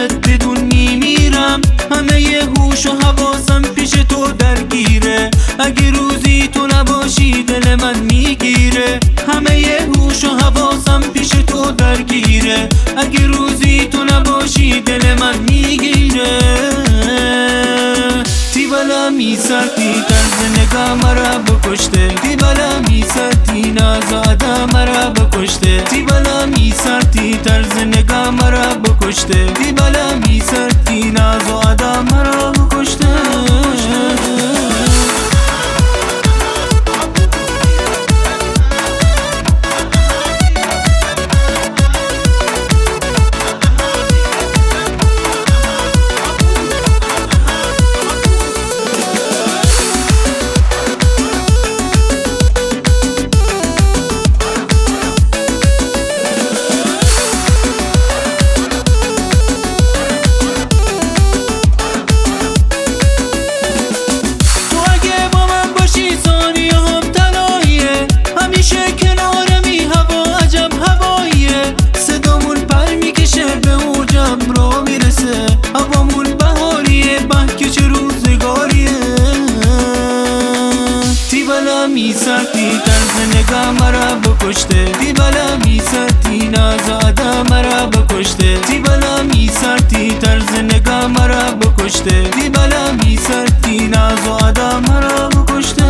نمت بدون میمیرم. همه ی هوش و حواسم پیش تو درگیره. اگه روزی تو نباشی دل من میگیره. همه ی هوش و حواسم پیش تو درگیره. اگه روزی تو نباشی دل من میگیره. تی بالا میسرتی طرز نگاه مرا بکشته. تی بالا میسرتی ناز آدم مرا بکشته. تی بالا میسرتی طرز نگاه مرا بکشته. تی بالا میسرتی ناز آدم مرا بکشته. هوامون بهاریه بحکه چه روزگاریه. تی بالا میسرتی طرز نگاه مرا بکشته. تی بالا میسرتی ناز آدم مرا بکشته. تی بالا میسرتی طرز نگاه مرا بکشته. تی بالا میسرتی ناز آدم مرا بکشته.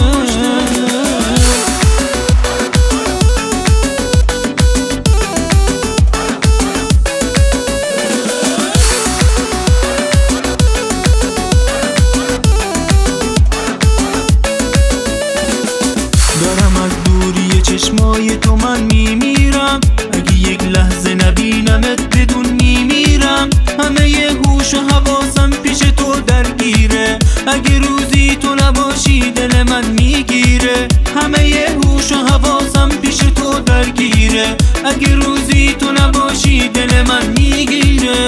دارم از دوری چشمای تو من میمیرم. اگه یک لحظه نبینمت بدون میمیرم. همه ی هوش و حواسم پیش تو درگیره. اگه روزی تو نباشی دل من میگیره. همه ی هوش و حواسم پیش تو درگیره. اگه روزی تو نباشی دل من میگیره.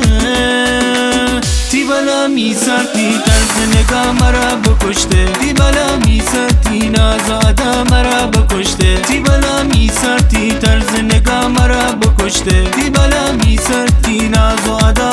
تی بالا میسرتی طرز نگاه مرا بکشته. تی بالا میسرتی ناز آدم مرا بکشته. تی بالا میسرتی طرز نگاه مرا بکشته. تی بالا میسرتی ناز آدم